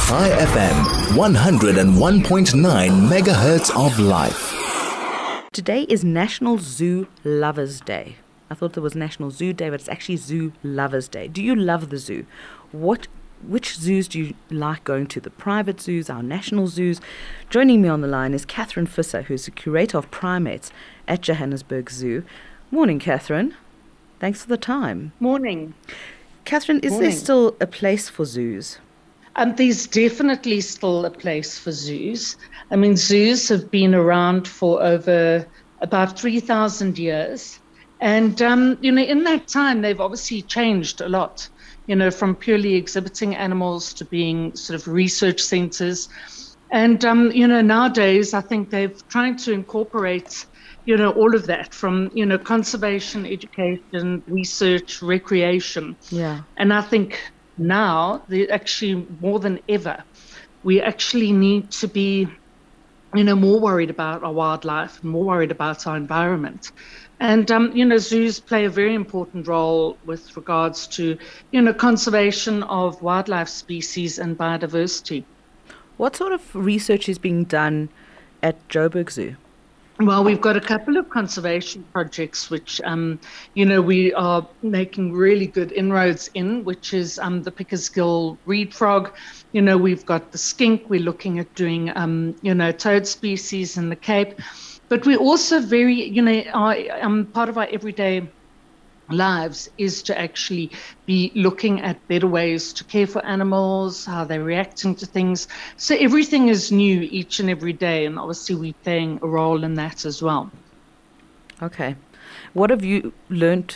High FM, 101.9 megahertz of life. Today is National Zoo Lovers Day. I thought there was National Zoo Day, but it's actually Zoo Lovers Day. Do you love the zoo? Which zoos do you like going to? The private zoos, our national zoos? Joining me on the line is Catherine Visser, who's the curator of primates at Johannesburg Zoo. Morning, Catherine. Thanks for the time. Morning. Catherine, is there still a place for zoos? There's definitely still a place for zoos. I mean, zoos have been around for over about 3,000 years. And, in that time, they've obviously changed a lot, from purely exhibiting animals to being sort of research centers. And, nowadays, I think they've tried to incorporate, all of that from, conservation, education, research, recreation. Yeah. And I think now, actually more than ever, we actually need to be, more worried about our wildlife, more worried about our environment. And, zoos play a very important role with regards to, conservation of wildlife species and biodiversity. What sort of research is being done at Joburg Zoo? Well, we've got a couple of conservation projects which, we are making really good inroads in, which is the Pickersgill reed frog. We've got the skink. We're looking at doing, toad species in the Cape. But we're also very, part of our everyday lives is to actually be looking at better ways to care for animals, how they're reacting to things. So everything is new each and every day, and obviously we're playing a role in that as well. Okay. What have you learned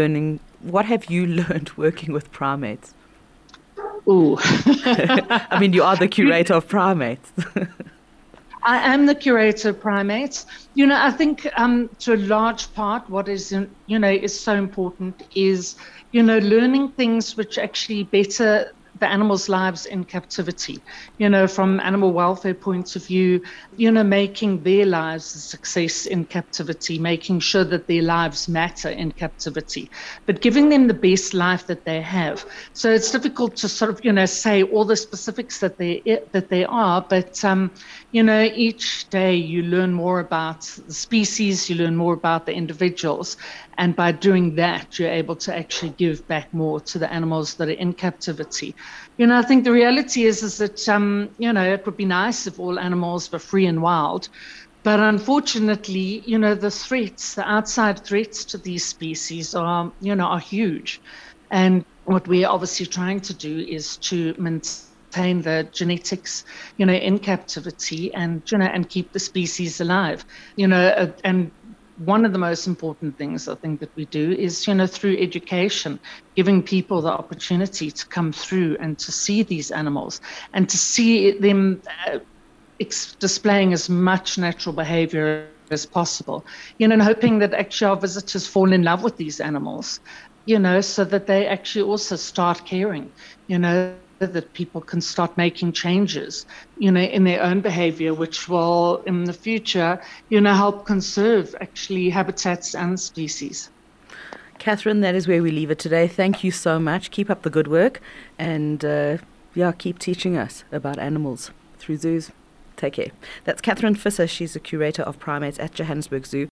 working with primates? Ooh. I mean, you are the curator of primates. I am the curator of primates. I think to a large part, what is, is so important is, learning things which actually better the animals' lives in captivity, from animal welfare point of view, making their lives a success in captivity, making sure that their lives matter in captivity, but giving them the best life that they have. So it's difficult to sort of, say all the specifics that they are, but, each day you learn more about the species, you learn more about the individuals, and by doing that, you're able to actually give back more to the animals that are in captivity. I think the reality is that, it would be nice if all animals were free and wild. But unfortunately, the outside threats to these species are huge. And what we're obviously trying to do is to maintain the genetics, in captivity and keep the species alive, and one of the most important things I think that we do is, through education, giving people the opportunity to come through and to see these animals and to see them displaying as much natural behavior as possible, and hoping that actually our visitors fall in love with these animals, so that they actually also start caring, that people can start making changes, in their own behavior, which will, in the future, help conserve actually habitats and species. Catherine, that is where we leave it today. Thank you so much. Keep up the good work and, keep teaching us about animals through zoos. Take care. That's Catherine Visser. She's the curator of primates at Johannesburg Zoo.